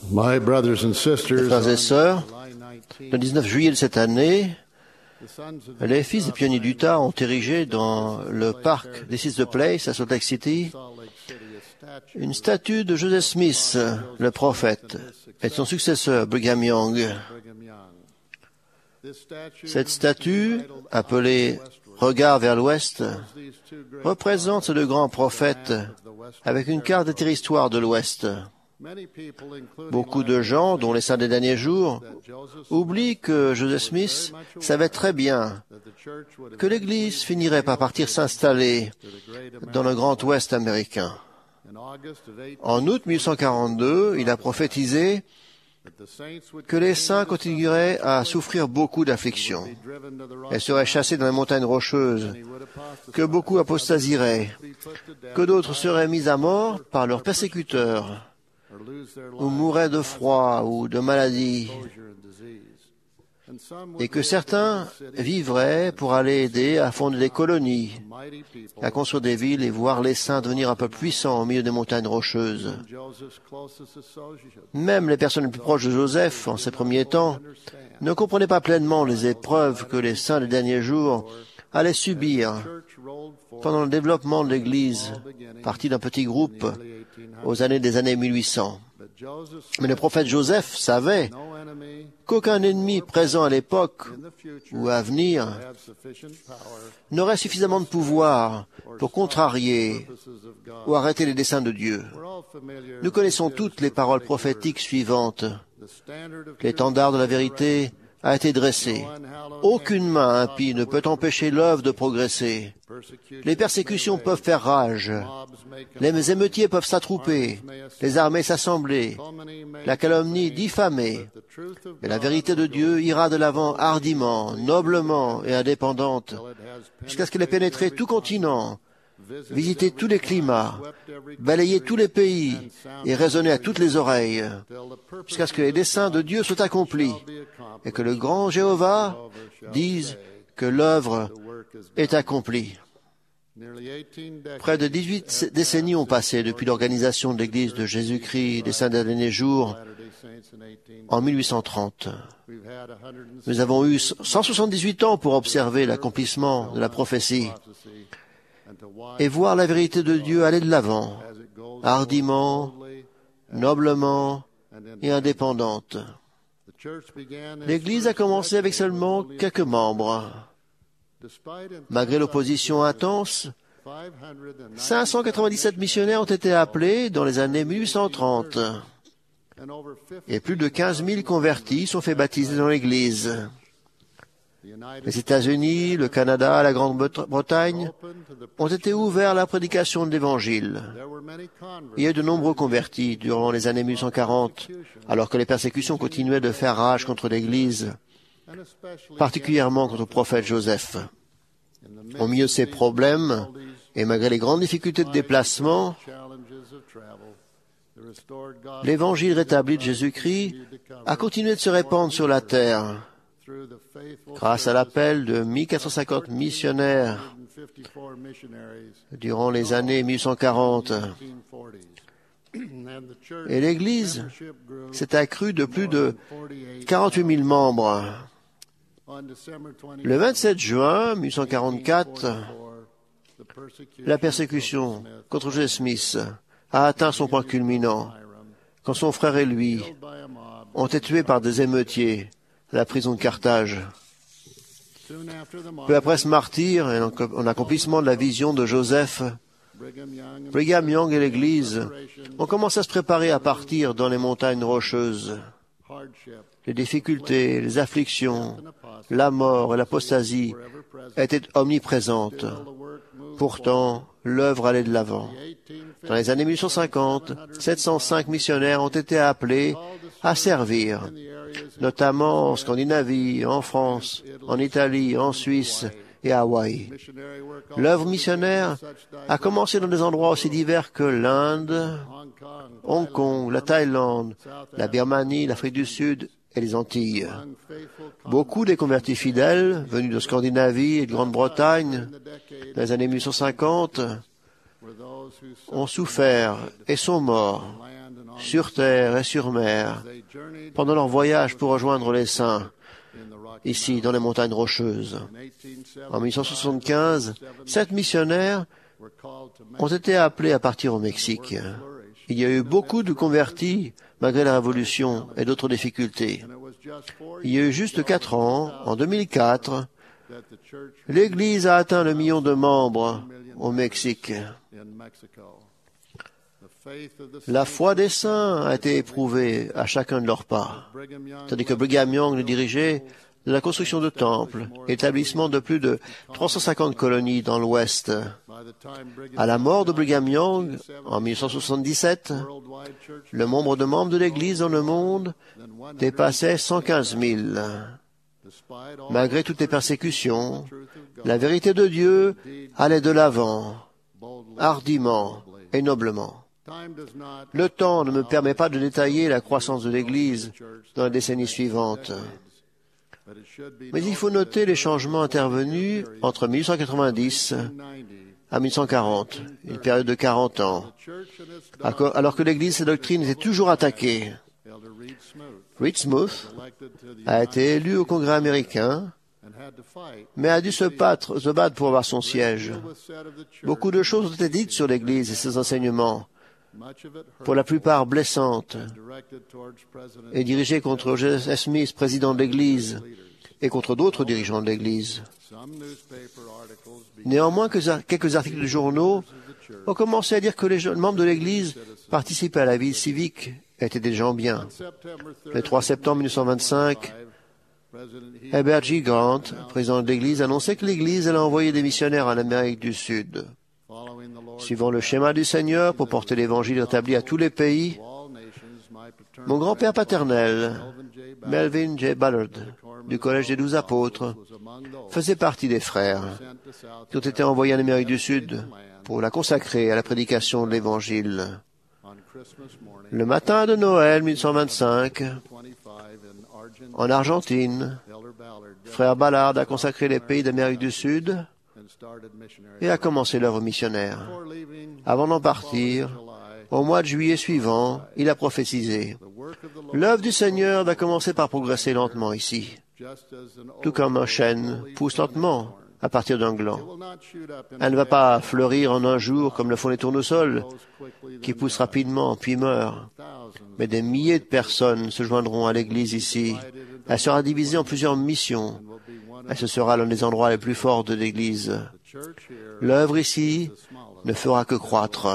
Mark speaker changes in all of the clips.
Speaker 1: My brothers and sisters,
Speaker 2: Mes frères et
Speaker 1: on
Speaker 2: sœurs,
Speaker 1: July 19th,
Speaker 2: le 19 juillet de cette année,
Speaker 1: the sons of
Speaker 2: les fils des pionniers d'Utah ont érigé dans le parc des Six de Place à Salt Lake City
Speaker 1: Salt Lake City a statue
Speaker 2: une statue de Joseph Smith, le prophète, et de son successeur Brigham Young.
Speaker 1: of Brigham Young. This statue,
Speaker 2: Cette statue,
Speaker 1: entitled
Speaker 2: appelée
Speaker 1: Westward,
Speaker 2: Regard vers l'Ouest,
Speaker 1: these two great
Speaker 2: représente ces deux grands prophètes
Speaker 1: of the Western
Speaker 2: avec une carte des territoires de l'Ouest.
Speaker 1: Many people, including
Speaker 2: Beaucoup de gens, dont les saints des derniers jours, oublient que Joseph Smith savait très bien
Speaker 1: that the church would
Speaker 2: que l'Église finirait par partir s'installer
Speaker 1: to the great
Speaker 2: dans le Grand Ouest américain.
Speaker 1: in August of 18
Speaker 2: En août 1842, il a prophétisé
Speaker 1: that the saints would
Speaker 2: que les saints continueraient à souffrir beaucoup d'afflictions
Speaker 1: be driven to the rock
Speaker 2: et seraient chassés dans les montagnes rocheuses,
Speaker 1: and he would apostatize,
Speaker 2: que beaucoup apostasiraient,
Speaker 1: be put to death,
Speaker 2: que d'autres seraient mis à mort par leurs persécuteurs,
Speaker 1: or lose their
Speaker 2: ou
Speaker 1: lives
Speaker 2: mourraient de froid ou de maladie,
Speaker 1: exposure and disease. And some would
Speaker 2: et que
Speaker 1: live
Speaker 2: certains
Speaker 1: to build cities,
Speaker 2: vivraient pour aller aider à fonder des colonies,
Speaker 1: mighty people,
Speaker 2: à construire des villes et voir les saints devenir un peu puissants au milieu des montagnes rocheuses.
Speaker 1: Joseph's closest associates
Speaker 2: Même les personnes les plus proches de Joseph, en ces premiers temps,
Speaker 1: understand.
Speaker 2: ne comprenaient pas pleinement les épreuves que les saints des derniers jours allaient subir
Speaker 1: Church rolled forward
Speaker 2: pendant le développement de l'Église, parti d'un petit groupe
Speaker 1: early 1800s.
Speaker 2: aux années des années 1800.
Speaker 1: But Joseph
Speaker 2: Mais le prophète Joseph savait
Speaker 1: no enemy
Speaker 2: qu'aucun ennemi présent à l'époque
Speaker 1: in the future
Speaker 2: ou à venir
Speaker 1: have sufficient power
Speaker 2: n'aurait suffisamment de pouvoir pour contrarier
Speaker 1: purposes of God.
Speaker 2: ou arrêter les desseins de Dieu.
Speaker 1: We're all familiar
Speaker 2: Nous connaissons toutes les paroles prophétiques suivantes.
Speaker 1: the standard of
Speaker 2: L'étendard de la vérité a été dressé. Aucune main impie ne peut empêcher l'œuvre de progresser.
Speaker 1: persecution.
Speaker 2: Les persécutions peuvent faire rage.
Speaker 1: Mobs make
Speaker 2: Les émeutiers peuvent s'attrouper. Les armées s'assembler.
Speaker 1: calumny make
Speaker 2: La calomnie diffamer.
Speaker 1: the truth of
Speaker 2: Mais la vérité de Dieu ira de l'avant hardiment, noblement et indépendante,
Speaker 1: it has
Speaker 2: jusqu'à ce qu'elle ait pénétré tout continent,
Speaker 1: visited
Speaker 2: visité tous les climats, balayé tous les pays et résonné à toutes les oreilles,
Speaker 1: till the purpose
Speaker 2: jusqu'à ce que les desseins de Dieu soient accomplis
Speaker 1: be accomplished.
Speaker 2: et que le grand Jéhovah dise que l'œuvre
Speaker 1: The work is
Speaker 2: est accomplie.
Speaker 1: nearly 18 decades.
Speaker 2: Près de 18 décennies ont passé depuis l'organisation de l'Église de Jésus-Christ des Saints des derniers jours
Speaker 1: Latter-day Saints in 18.
Speaker 2: en 1830.
Speaker 1: We've had 106
Speaker 2: Nous avons eu 178 ans pour observer l'accomplissement de la prophétie
Speaker 1: prophecy and to watch
Speaker 2: et voir la vérité de Dieu aller de l'avant,
Speaker 1: as it goes
Speaker 2: hardiment,
Speaker 1: boldly
Speaker 2: noblement
Speaker 1: and in
Speaker 2: et indépendante.
Speaker 1: the church began its
Speaker 2: L'Église a commencé avec seulement quelques membres.
Speaker 1: despite in
Speaker 2: Malgré l'opposition intense,
Speaker 1: 590
Speaker 2: 597 missionnaires ont été appelés dans les années 1830
Speaker 1: and over 50
Speaker 2: et plus de 15 000 convertis sont fait baptiser dans l'Église.
Speaker 1: the United
Speaker 2: Les États-Unis, le Canada, la Grande-Bretagne
Speaker 1: opened to the
Speaker 2: ont été ouverts à la prédication de l'Évangile.
Speaker 1: there were many converts
Speaker 2: Il y a eu de nombreux convertis durant les années 1840, alors que les persécutions continuaient de faire rage contre l'Église,
Speaker 1: and especially
Speaker 2: particulièrement contre le prophète Joseph.
Speaker 1: in the
Speaker 2: Au milieu de ces problèmes, et malgré les grandes difficultés de déplacement,
Speaker 1: challenges of travel the restored gospel
Speaker 2: l'Évangile rétabli de Jésus-Christ a continué de se répandre sur la terre
Speaker 1: through the faithful
Speaker 2: grâce à l'appel de 1450 missionnaires
Speaker 1: 154 missionaries
Speaker 2: durant les années 1840.
Speaker 1: 1940s. And the church
Speaker 2: Et l'Église
Speaker 1: membership grew
Speaker 2: s'est accrue de plus de
Speaker 1: 48
Speaker 2: 48 000 membres.
Speaker 1: on December 20
Speaker 2: Le 27 juin 1844,
Speaker 1: the persecution
Speaker 2: la persécution contre Joseph Smith a atteint son point culminant quand son frère et lui
Speaker 1: by a mob.
Speaker 2: ont été tués par des émeutiers à la prison de Carthage.
Speaker 1: Soon after the mob,
Speaker 2: Peu après ce martyr et en accomplissement de la vision de Joseph,
Speaker 1: Brigham Young and
Speaker 2: Brigham Young et l'Église ont commencé à se préparer à partir dans les montagnes rocheuses.
Speaker 1: hardship
Speaker 2: Les difficultés, les afflictions,
Speaker 1: and apostasy
Speaker 2: la mort et l'apostasie
Speaker 1: ever present.
Speaker 2: étaient omniprésentes.
Speaker 1: The work moved
Speaker 2: Pourtant, l'œuvre allait de l'avant.
Speaker 1: 1850
Speaker 2: Dans les années 1850, 705 missionnaires ont été appelés à servir,
Speaker 1: in the areas
Speaker 2: notamment en Scandinavie, en France, en Italie, en Suisse et à Hawaï.
Speaker 1: missionary work
Speaker 2: L'œuvre missionnaire a commencé dans des endroits aussi divers que l'Inde,
Speaker 1: Hong Kong,
Speaker 2: Hong Kong, la Thaïlande, la Birmanie, l'Afrique du Sud et les Antilles.
Speaker 1: young faithful
Speaker 2: Beaucoup des convertis fidèles venus de Scandinavie et de Grande-Bretagne
Speaker 1: in the decade
Speaker 2: dans les années 1850
Speaker 1: were those who
Speaker 2: ont souffert et sont morts
Speaker 1: land and
Speaker 2: sur terre et sur mer, pendant leur voyage pour rejoindre les saints, ici dans les montagnes rocheuses. En 1875, 7 missionnaires ont été appelés à partir au Mexique. Il y a eu beaucoup de convertis malgré la Révolution et d'autres difficultés. Il y a eu juste 4 ans, en 2004, l'Église a atteint le 1 million de membres au Mexique. La foi des saints a été éprouvée à chacun de leurs pas, tandis que Brigham Young nous dirigeait de la construction de temples, établissement de plus de 350 colonies dans l'Ouest. À la mort de Brigham Young, en 1977, le nombre de membres de l'Église dans le monde dépassait 115 000. Malgré toutes les persécutions, la vérité de Dieu allait de l'avant, hardiment et noblement. Le temps ne me permet pas de détailler la croissance de l'Église dans les décennies suivantes. Mais il faut noter les changements intervenus entre 1890 à 1940, une période de 40 ans, alors que l'Église et sa doctrine étaient toujours attaquées. Reed Smoot a été élu au Congrès américain, mais a dû se battre pour avoir son siège. Beaucoup de choses ont été dites sur l'Église et ses enseignements, pour la plupart blessantes, et dirigées contre Joseph Smith, président de l'Église, et contre d'autres dirigeants de l'Église. Néanmoins, quelques articles de journaux ont commencé à dire que les jeunes membres de l'Église participaient à la vie civique et étaient des gens bien. Le 3 septembre 1925, Herbert G. Grant, président de l'Église, annonçait que l'Église allait envoyer des missionnaires en Amérique du Sud. Suivant le schéma du Seigneur pour porter l'Évangile établi à tous les pays, mon grand-père paternel, Melvin J. Ballard, du Collège des 12 apôtres, faisait partie des frères qui ont été envoyés en Amérique du Sud pour la consacrer à la prédication de l'Évangile. Le matin de Noël 1925, en Argentine, frère Ballard a consacré les pays d'Amérique du Sud et a commencé l'œuvre missionnaire. Avant d'en partir, au mois de juillet suivant, il a prophétisé. L'œuvre du Seigneur va commencer par progresser lentement ici, tout comme un chêne pousse lentement à partir d'un gland. Elle ne va pas fleurir en un jour comme le font les tournesols, qui poussent rapidement puis meurent. Mais des milliers de personnes se joindront à l'Église ici. Elle sera divisée en plusieurs missions. Et ce sera l'un des endroits les plus forts de l'Église. L'œuvre ici ne fera que croître.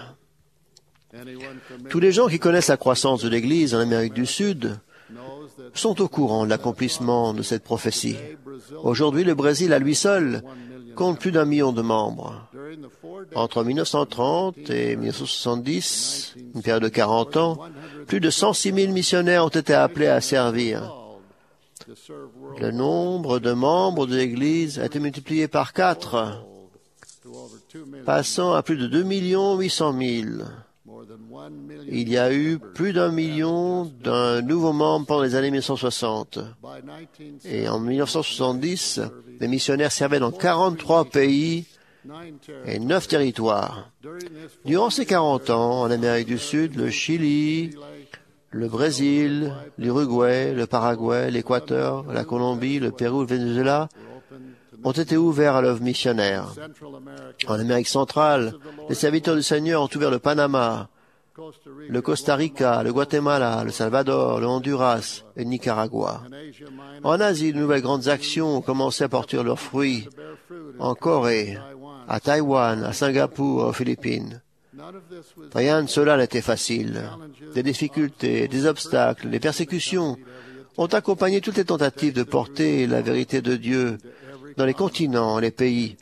Speaker 2: Tous les gens qui connaissent la croissance de l'Église en Amérique du Sud sont au courant de l'accomplissement de cette prophétie. Aujourd'hui, le Brésil à lui seul compte plus d'1 million de membres. Entre 1930 et 1970, une période de 40 ans, plus de 106 000 missionnaires ont été appelés à servir. Le nombre de membres de l'Église a été multiplié par 4, passant à plus de 2 800 000. Il y a eu plus d'1 million d'un nouveau membre pendant les années 1960. Et en 1970, les missionnaires servaient dans 43 pays et 9 territoires. Durant ces 40 ans, en Amérique du Sud, le Chili, le Brésil, l'Uruguay, le Paraguay, l'Équateur, la Colombie, le Pérou, le Venezuela ont été ouverts à l'œuvre missionnaire. En Amérique centrale, les serviteurs du Seigneur ont ouvert le Panama, le Costa Rica, le Guatemala, le Salvador, le Honduras et le Nicaragua. En Asie, de nouvelles grandes actions ont commencé à porter leurs fruits. En Corée, à Taïwan, à Singapour, aux Philippines. Rien de cela n'était facile. Des difficultés, des obstacles, des persécutions ont accompagné toutes les tentatives de porter la vérité de Dieu dans les continents et les pays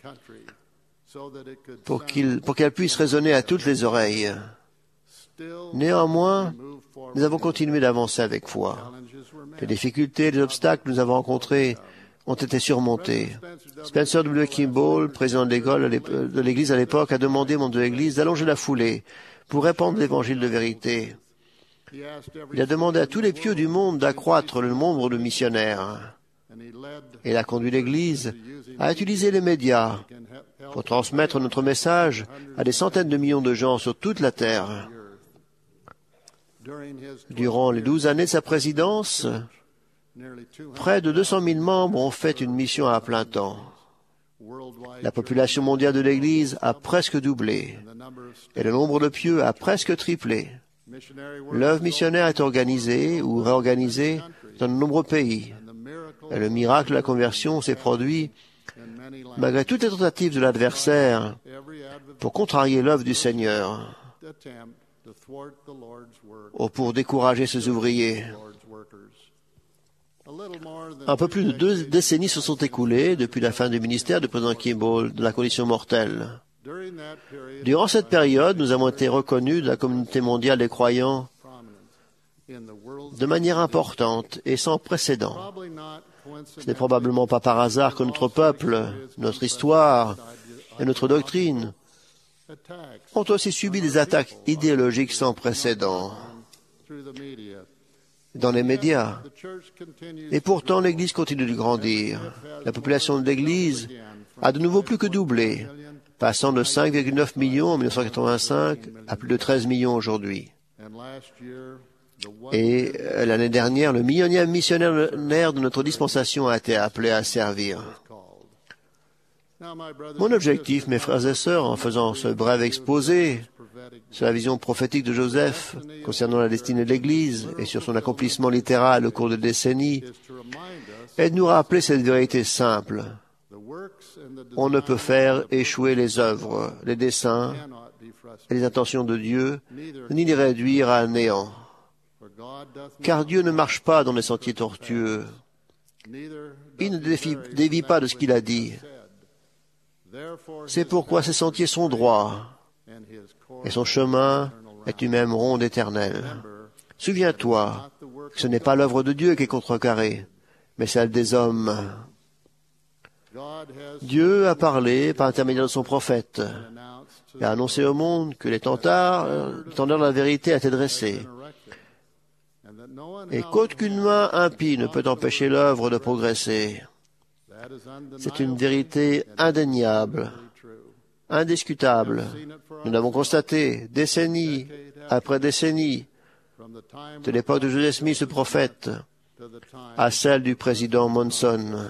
Speaker 2: pour qu'elle puisse résonner à toutes les oreilles. Néanmoins, nous avons continué d'avancer avec foi. Les difficultés et les obstacles que nous avons rencontrés ont été surmontés. Spencer W. Kimball, président de l'Église à l'époque, a demandé aux membres de l'Église d'allonger la foulée pour répandre l'Évangile de vérité. Il a demandé à tous les pieux du monde d'accroître le nombre de missionnaires. Et il a conduit l'Église à utiliser les médias pour transmettre notre message à des centaines de millions de gens sur toute la terre. Durant les 12 années de sa présidence, près de 200 000 membres ont fait une mission à plein temps. La population mondiale de l'Église a presque doublé et le nombre de pieux a presque triplé. L'œuvre missionnaire est organisée ou réorganisée dans de nombreux pays. Et le miracle de la conversion s'est produit malgré toutes les tentatives de l'adversaire pour contrarier l'œuvre du Seigneur ou pour décourager ses ouvriers. Un peu plus de 2 décennies se sont écoulées depuis la fin du ministère du président Kimball de la condition mortelle. Durant cette période, nous avons été reconnus de la communauté mondiale des croyants de manière importante et sans précédent. Ce n'est probablement pas par hasard que notre peuple, notre histoire et notre doctrine ont aussi subi des attaques idéologiques sans précédent dans les médias. Et pourtant, l'Église continue de grandir. La population de l'Église a de nouveau plus que doublé, passant de 5,9 millions en 1985 à plus de 13 millions aujourd'hui. Et l'année dernière, le millionième missionnaire de notre dispensation a été appelé à servir. Mon objectif, mes frères et sœurs, en faisant ce bref exposé sur la vision prophétique de Joseph concernant la destinée de l'Église et sur son accomplissement littéral au cours de décennies, est de nous rappeler cette vérité simple. On ne peut faire échouer les œuvres, les desseins et les intentions de Dieu, ni les réduire à néant. Car Dieu ne marche pas dans les sentiers tortueux. Il ne dévie pas de ce qu'il a dit. C'est pourquoi ses sentiers sont droits, et son chemin est une même ronde éternelle. Souviens-toi que ce n'est pas l'œuvre de Dieu qui est contrecarrée, mais celle des hommes. Dieu a parlé par l'intermédiaire de son prophète et a annoncé au monde que l'étendard de la vérité a été dressé et qu'aucune main impie ne peut empêcher l'œuvre de progresser. C'est une vérité indéniable, indiscutable. Nous l'avons constaté décennie après décennie, de l'époque de Joseph Smith, le prophète, à celle du président Monson.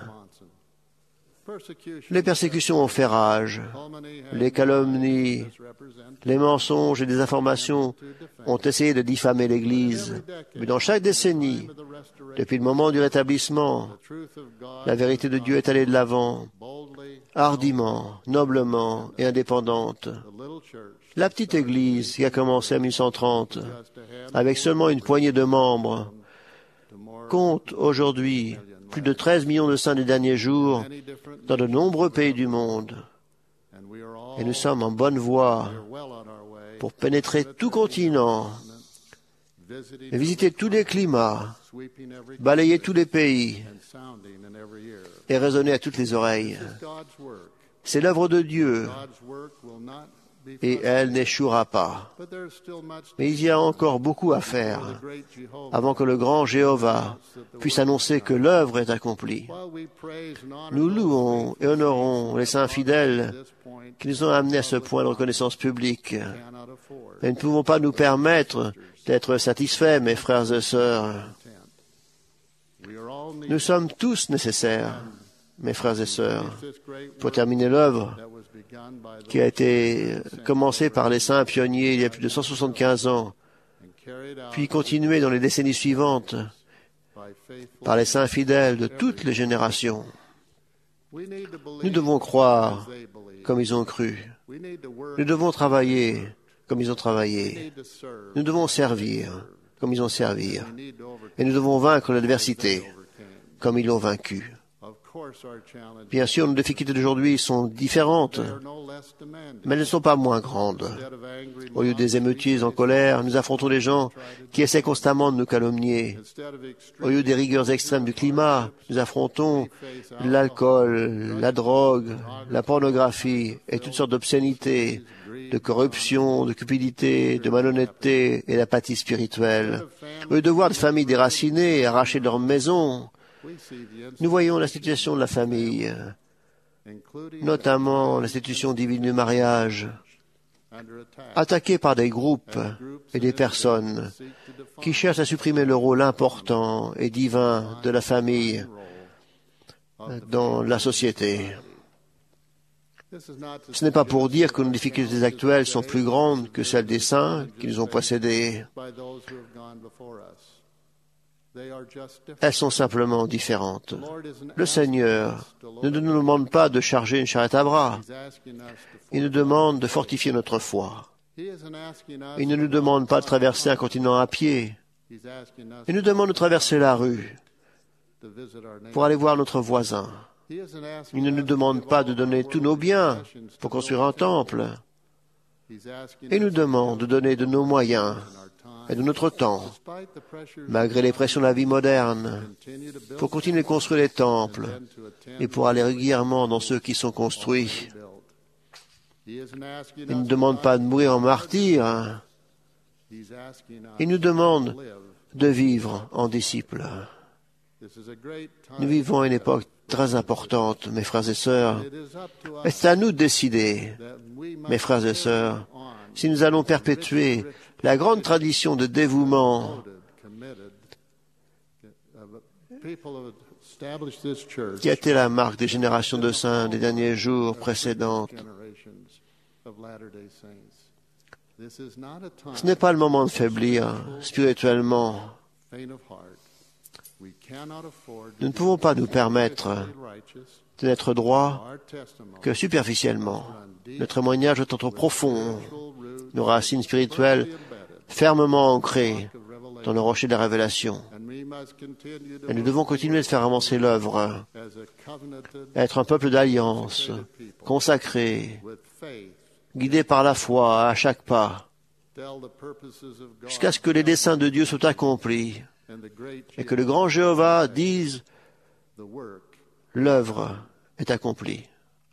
Speaker 2: Les persécutions ont fait rage, les calomnies, les mensonges et les désinformations ont essayé de diffamer l'Église. Mais dans chaque décennie, depuis le moment du rétablissement, la vérité de Dieu est allée de l'avant, hardiment, noblement et indépendante. La petite Église qui a commencé en 1830, avec seulement une poignée de membres, compte aujourd'hui plus de 13 millions de saints des derniers jours dans de nombreux pays du monde. Et nous sommes en bonne voie pour pénétrer tout continent, visiter tous les climats, balayer tous les pays et résonner à toutes les oreilles. C'est l'œuvre de Dieu et elle n'échouera pas. Mais il y a encore beaucoup à faire avant que le grand Jéhovah puisse annoncer que l'œuvre est accomplie. Nous louons et honorons les saints fidèles qui nous ont amenés à ce point de reconnaissance publique. Et nous ne pouvons pas nous permettre d'être satisfaits, mes frères et sœurs. Nous sommes tous nécessaires, mes frères et sœurs, pour terminer l'œuvre qui a été commencée par les saints pionniers il y a plus de 175 ans, puis continuée dans les décennies suivantes par les saints fidèles de toutes les générations. Nous devons croire comme ils ont cru. Nous devons travailler comme ils ont travaillé. Nous devons servir comme ils ont servi. Et nous devons vaincre l'adversité comme ils l'ont vaincu. Bien sûr, nos difficultés d'aujourd'hui sont différentes, mais elles ne sont pas moins grandes. Au lieu des émeutiers en colère, nous affrontons des gens qui essaient constamment de nous calomnier. Au lieu des rigueurs extrêmes du climat, nous affrontons l'alcool, la drogue, la pornographie et toutes sortes d'obscénités, de corruption, de cupidité, de malhonnêteté et d'apathie spirituelle. Au lieu de voir des familles déracinées, arrachées de leur maison, nous voyons la situation de la famille, notamment l'institution divine du mariage, attaquée par des groupes et des personnes qui cherchent à supprimer le rôle important et divin de la famille dans la société. Ce n'est pas pour dire que nos difficultés actuelles sont plus grandes que celles des saints qui nous ont précédés. Elles sont simplement différentes. Le Seigneur ne nous demande pas de charger une charrette à bras. Il nous demande de fortifier notre foi. Il ne nous demande pas de traverser un continent à pied. Il nous demande de traverser la rue pour aller voir notre voisin. Il ne nous demande pas de donner tous nos biens pour construire un temple. Il nous demande de donner de nos moyens et de notre temps, malgré les pressions de la vie moderne, pour continuer de construire les temples et pour aller régulièrement dans ceux qui sont construits. Il ne demande pas de mourir en martyr. Il nous demande de vivre en disciples. Nous vivons à une époque très importante, mes frères et sœurs. Et c'est à nous de décider, mes frères et sœurs, si nous allons perpétuer la grande tradition de dévouement qui a été la marque des générations de saints des derniers jours précédentes. Ce n'est pas le moment de faiblir spirituellement. Nous ne pouvons pas nous permettre de n'être droits que superficiellement. Notre témoignage doit être profond, nos racines spirituelles fermement ancrées dans le rocher de la révélation. Et nous devons continuer de faire avancer l'œuvre, être un peuple d'alliance, consacré, guidé par la foi à chaque pas, jusqu'à ce que les desseins de Dieu soient accomplis et que le grand Jéhovah dise « L'œuvre est accomplie ».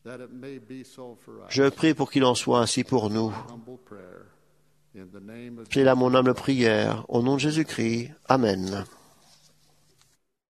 Speaker 2: Je prie pour qu'il en soit ainsi pour nous. C'est là mon humble prière, au nom de Jésus-Christ. Amen.